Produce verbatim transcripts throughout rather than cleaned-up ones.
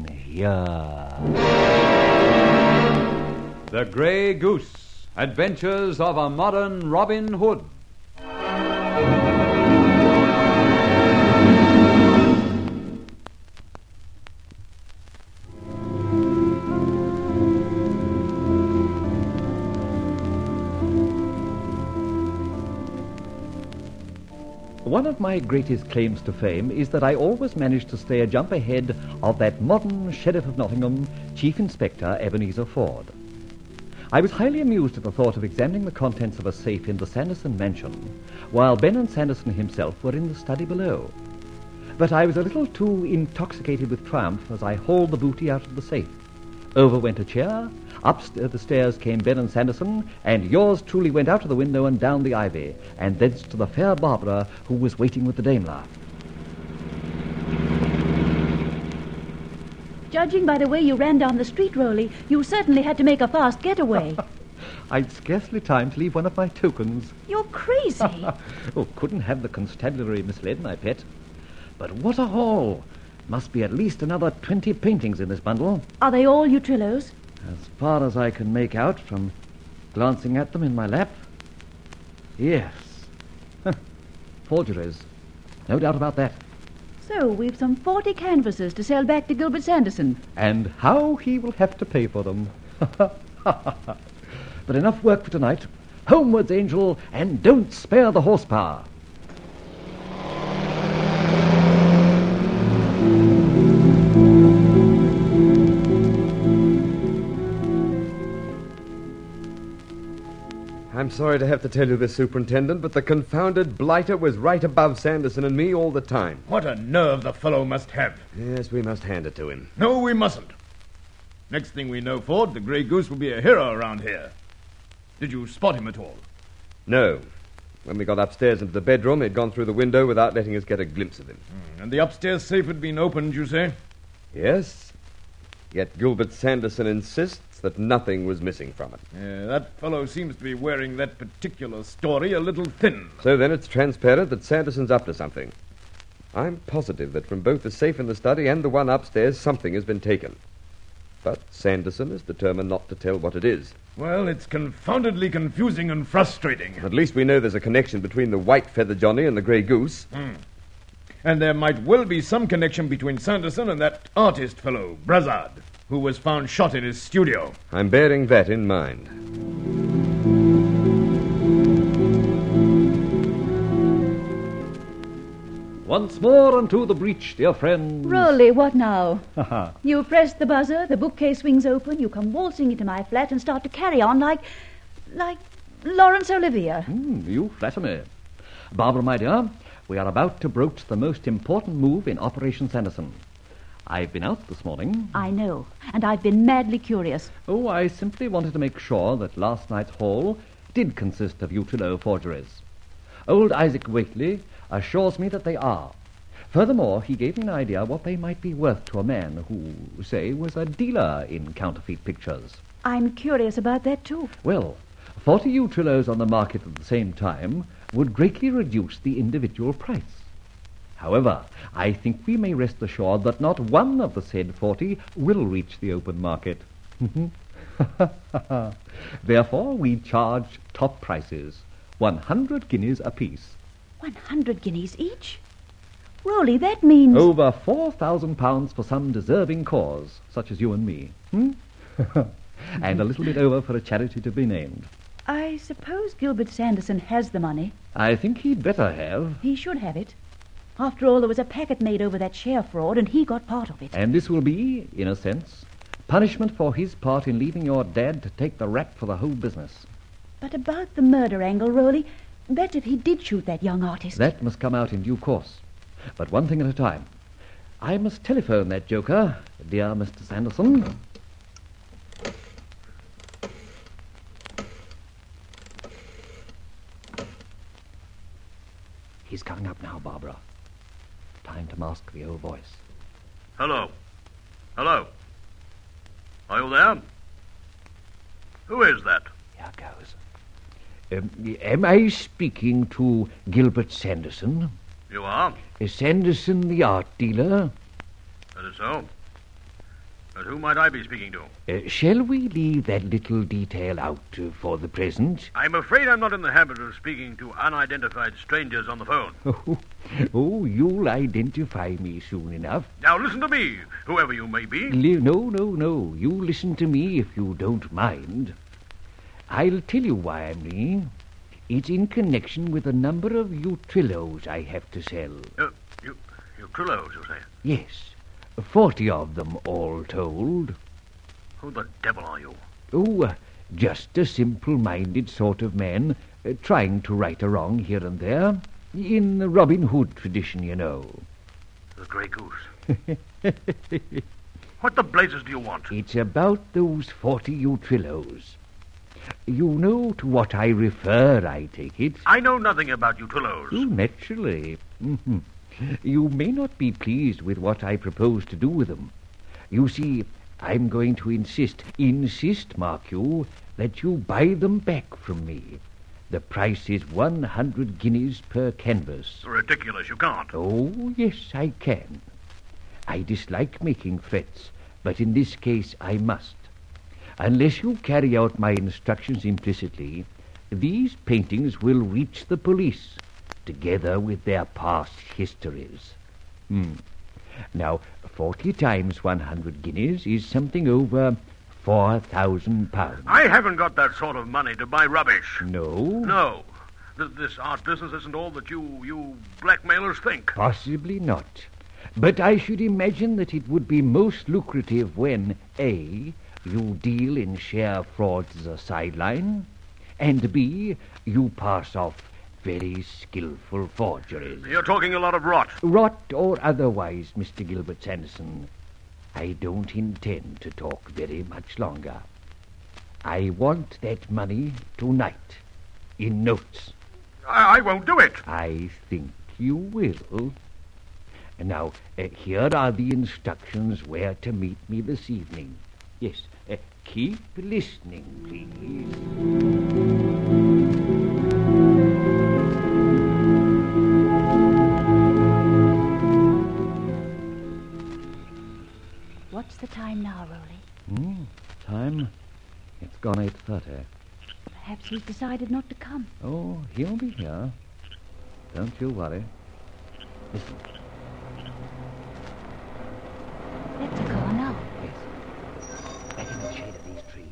here. The Grey Goose, Adventures of a Modern Robin Hood. One of my greatest claims to fame is that I always manage to stay a jump ahead of that modern Sheriff of Nottingham, Chief Inspector Ebenezer Ford. I was highly amused at the thought of examining the contents of a safe in the Sanderson mansion, while Ben and Sanderson himself were in the study below. But I was a little too intoxicated with triumph as I hauled the booty out of the safe. Over went a chair, up the stairs came Ben and Sanderson, and yours truly went out of the window and down the ivy, and thence to the fair Barbara, who was waiting with the Daimler. Judging by the way you ran down the street, Rowley, you certainly had to make a fast getaway. I'd scarcely time to leave one of my tokens. You're crazy. Oh, couldn't have the constabulary misled, my pet. But what a haul! Must be at least another twenty paintings in this bundle. Are they all Utrillos? As far as I can make out from glancing at them in my lap. Yes. Forgeries. No doubt about that. So we've some forty canvases to sell back to Gilbert Sanderson. And how he will have to pay for them. But enough work for tonight. Homewards, Angel, and don't spare the horsepower. I'm sorry to have to tell you this, Superintendent, but the confounded blighter was right above Sanderson and me all the time. What a nerve the fellow must have. Yes, we must hand it to him. No, we mustn't. Next thing we know, Ford, the Grey Goose will be a hero around here. Did you spot him at all? No. When we got upstairs into the bedroom, he'd gone through the window without letting us get a glimpse of him. Mm, and the upstairs safe had been opened, you say? Yes. Yet Gilbert Sanderson insists that nothing was missing from it. Yeah, that fellow seems to be wearing that particular story a little thin. So then it's transparent that Sanderson's up to something. I'm positive that from both the safe in the study and the one upstairs, something has been taken. But Sanderson is determined not to tell what it is. Well, it's confoundedly confusing and frustrating. At least we know there's a connection between the White Feather Johnny and the Grey Goose. Mm. And there might well be some connection between Sanderson and that artist fellow, Brazard, who was found shot in his studio. I'm bearing that in mind. Once more unto the breach, dear friends. Rowley, what now? You press the buzzer, the bookcase swings open, you come waltzing into my flat and start to carry on like... like Laurence Olivier. Mm, you flatter me. Barbara, my dear, we are about to broach the most important move in Operation Sanderson. I've been out this morning. I know, and I've been madly curious. Oh, I simply wanted to make sure that last night's haul did consist of Utrillo forgeries. Old Isaac Whately assures me that they are. Furthermore, he gave me an idea what they might be worth to a man who, say, was a dealer in counterfeit pictures. I'm curious about that, too. Well, forty Utrillos on the market at the same time would greatly reduce the individual price. However, I think we may rest assured that not one of the said forty will reach the open market. Therefore, we charge top prices, one hundred guineas apiece. One hundred guineas each? Rowley, that means... Over four thousand pounds for some deserving cause, such as you and me. Hmm? And a little bit over for a charity to be named. I suppose Gilbert Sanderson has the money. I think he'd better have. He should have it. After all, there was a packet made over that share fraud, and he got part of it. And this will be, in a sense, punishment for his part in leaving your dad to take the rap for the whole business. But about the murder angle, Rowley, that's if he did shoot that young artist. That must come out in due course. But one thing at a time. I must telephone that joker, dear Mister Sanderson. He's coming up now, Barbara. Time to mask the old voice. Hello. Hello. Are you there? Who is that? Here goes. Um, am I speaking to Gilbert Sanderson? You are? Is Sanderson the art dealer? That is so. And who might I be speaking to? Uh, shall we leave that little detail out uh, for the present? I'm afraid I'm not in the habit of speaking to unidentified strangers on the phone. Oh, oh, you'll identify me soon enough. Now listen to me, whoever you may be. Li- no, no, no. You listen to me if you don't mind. I'll tell you why I'm ringing. It's in connection with a number of Utrillos I have to sell. Uh, you, you Trillos, you say? Yes, forty of them all told. Who the devil are you? Oh, uh, just a simple-minded sort of man, uh, trying to right a wrong here and there. In the Robin Hood tradition, you know. The Grey Goose. What the blazes do you want? It's about those forty Utrillos. You know to what I refer, I take it. I know nothing about Utrillos. Oh, naturally. Mhm. You may not be pleased with what I propose to do with them. You see, I'm going to insist, insist, mark you, that you buy them back from me. The price is one hundred guineas per canvas. Ridiculous, you can't. Oh, yes, I can. I dislike making threats, but in this case I must. Unless you carry out my instructions implicitly, these paintings will reach the police, together with their past histories. Hmm. Now, forty times one hundred guineas is something over four thousand pounds. I haven't got that sort of money to buy rubbish. No? No. Th- this art business isn't all that you, you blackmailers think. Possibly not. But I should imagine that it would be most lucrative when, A, you deal in share frauds as a sideline, and B, you pass off very skillful forgeries. You're talking a lot of rot. Rot or otherwise, Mister Gilbert Sanderson, I don't intend to talk very much longer. I want that money tonight, in notes. I, I won't do it. I think you will. Now, uh, here are the instructions where to meet me this evening. Yes, uh, keep listening, please. What's the time now, Rowley? Hmm, time? It's gone eight thirty. Perhaps he's decided not to come. Oh, he'll be here. Don't you worry. Listen. That's a car now. Yes. Back in the shade of these trees.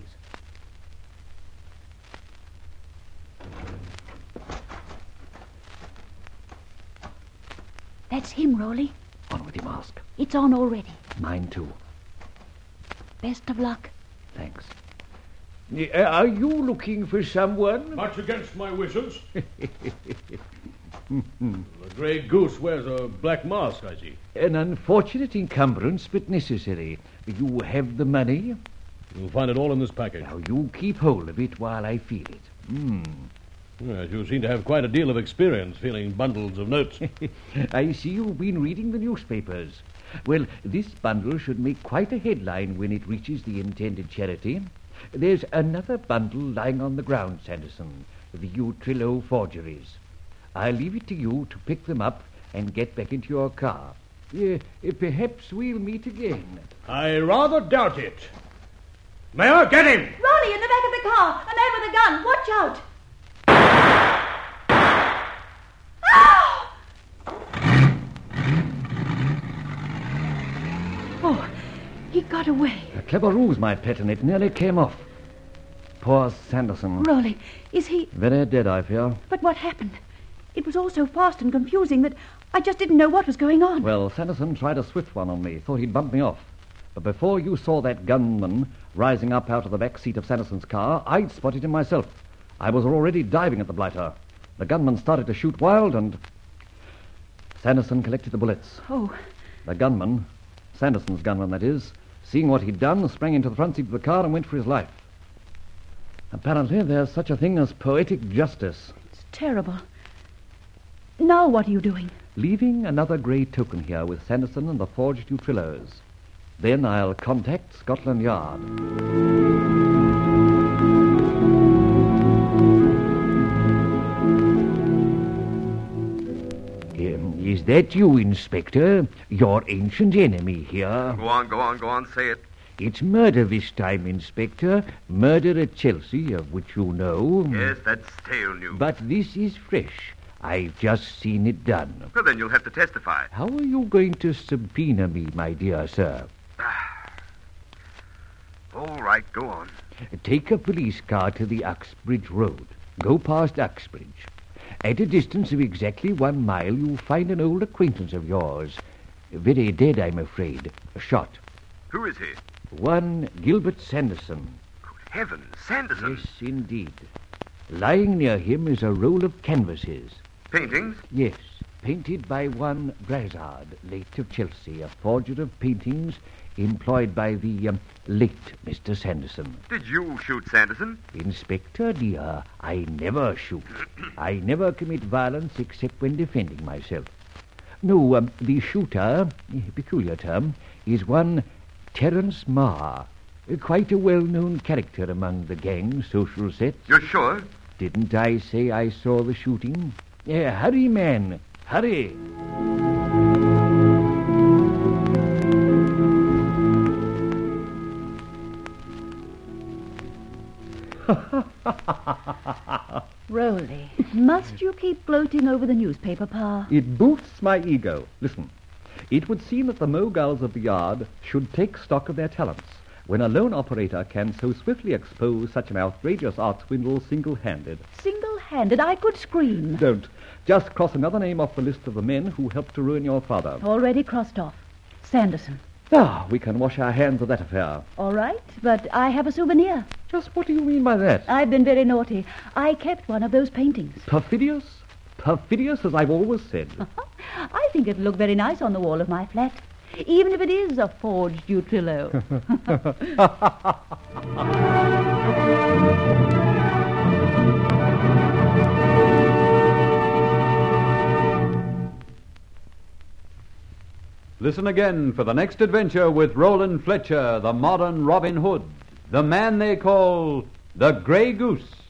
That's him, Rowley. On with your mask. It's on already. Mine too. Best of luck. Thanks. Uh, are you looking for someone? Much against my wishes. The Grey Goose wears a black mask, I see. An unfortunate encumbrance, but necessary. You have the money? You'll find it all in this package. Now, you keep hold of it while I feel it. Hmm. Yes, you seem to have quite a deal of experience feeling bundles of notes. I see you've been reading the newspapers. Well, this bundle should make quite a headline when it reaches the intended charity. There's another bundle lying on the ground, Sanderson. The Utrillo forgeries. I'll leave it to you to pick them up and get back into your car. Uh, perhaps we'll meet again. I rather doubt it. Mayor, get him! Rowley, in the back of the car. A man with a gun. Watch out. Oh, he got away. A clever ruse, my pet, and it nearly came off. Poor Sanderson. Rowley, is he... Very dead, I fear. But what happened? It was all so fast and confusing that I just didn't know what was going on. Well, Sanderson tried a swift one on me. Thought he'd bump me off. But before you saw that gunman rising up out of the back seat of Sanderson's car, I'd spotted him myself. I was already diving at the blighter. The gunman started to shoot wild, and Sanderson collected the bullets. Oh. The gunman, Sanderson's gunman, that is, seeing what he'd done, sprang into the front seat of the car and went for his life. Apparently, there's such a thing as poetic justice. It's terrible. Now what are you doing? Leaving another grey token here with Sanderson and the forged Utrillos. Then I'll contact Scotland Yard. Um, is that you, Inspector? Your ancient enemy here? Go on, go on, go on, say it. It's murder this time, Inspector. Murder at Chelsea, of which you know. Yes, that's stale news. But this is fresh. I've just seen it done. Well, then you'll have to testify. How are you going to subpoena me, my dear sir? All right, go on. Take a police car to the Uxbridge Road. Go past Uxbridge. At a distance of exactly one mile, you'll find an old acquaintance of yours. Very dead, I'm afraid. Shot. Who is he? One Gilbert Sanderson. Good heavens, Sanderson. Yes, indeed. Lying near him is a roll of canvases. Paintings? Yes, painted by one Brazard, late of Chelsea, a forger of paintings employed by the um, late Mister Sanderson. Did you shoot Sanderson? Inspector, dear, I never shoot. I never commit violence except when defending myself. No, um, the shooter, a peculiar term, is one Terence Marr, quite a well-known character among the gang social sets. You're sure? Didn't I say I saw the shooting? Uh, hurry, man, hurry. Rolly, must you keep gloating over the newspaper, Pa? It boosts my ego. Listen, it would seem that the moguls of the yard should take stock of their talents when a lone operator can so swiftly expose such an outrageous art swindle single-handed. Single-handed? I could scream. Don't. Just cross another name off the list of the men who helped to ruin your father. Already crossed off. Sanderson. Ah, we can wash our hands of that affair. All right, but I have a souvenir. Just what do you mean by that? I've been very naughty. I kept one of those paintings. Perfidious? Perfidious, as I've always said. I think it'll look very nice on the wall of my flat, even if it is a forged Utrillo. Listen again for the next adventure with Roland Fletcher, the modern Robin Hood, the man they call the Grey Goose.